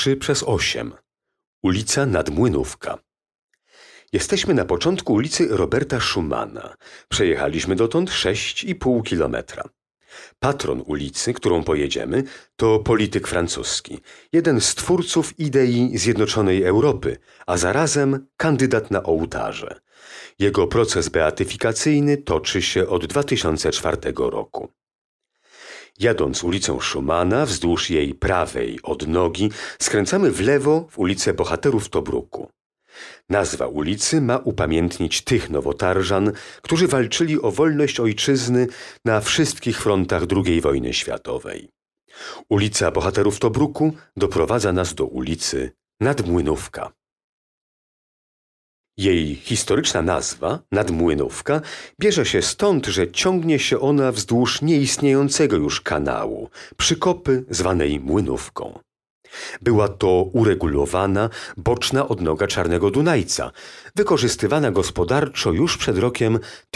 3/8. Ulica Nadmłynówka. Jesteśmy na początku ulicy Roberta Schumana. Przejechaliśmy dotąd 6,5 kilometra. Patron ulicy, którą pojedziemy, to polityk francuski, jeden z twórców idei zjednoczonej Europy, a zarazem kandydat na ołtarze. Jego proces beatyfikacyjny toczy się od 2004 roku. Jadąc ulicą Schumana, wzdłuż jej prawej odnogi, skręcamy w lewo w ulicę Bohaterów Tobruku. Nazwa ulicy ma upamiętnić tych nowotarżan, którzy walczyli o wolność ojczyzny na wszystkich frontach II wojny światowej. Ulica Bohaterów Tobruku doprowadza nas do ulicy Nadmłynówka. Jej historyczna nazwa, Nadmłynówka, bierze się stąd, że ciągnie się ona wzdłuż nieistniejącego już kanału, przykopy zwanej Młynówką. Była to uregulowana, boczna odnoga Czarnego Dunajca, wykorzystywana gospodarczo już przed rokiem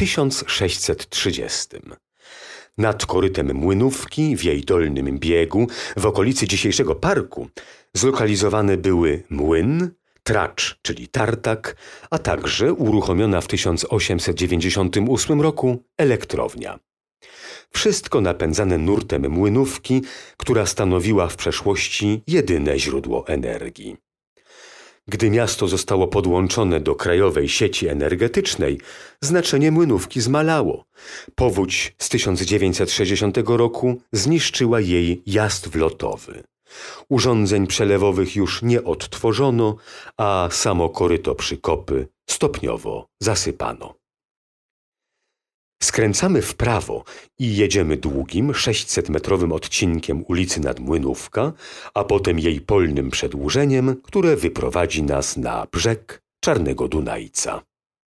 1630. Nad korytem Młynówki, w jej dolnym biegu, w okolicy dzisiejszego parku, zlokalizowane były młyn, tracz, czyli tartak, a także uruchomiona w 1898 roku elektrownia. Wszystko napędzane nurtem Młynówki, która stanowiła w przeszłości jedyne źródło energii. Gdy miasto zostało podłączone do krajowej sieci energetycznej, znaczenie Młynówki zmalało. Powódź z 1960 roku zniszczyła jej jazd wlotowy. Urządzeń przelewowych już nie odtworzono, a samo koryto przykopy stopniowo zasypano. Skręcamy w prawo i jedziemy długim, 600-metrowym odcinkiem ulicy Nadmłynówka, a potem jej polnym przedłużeniem, które wyprowadzi nas na brzeg Czarnego Dunajca.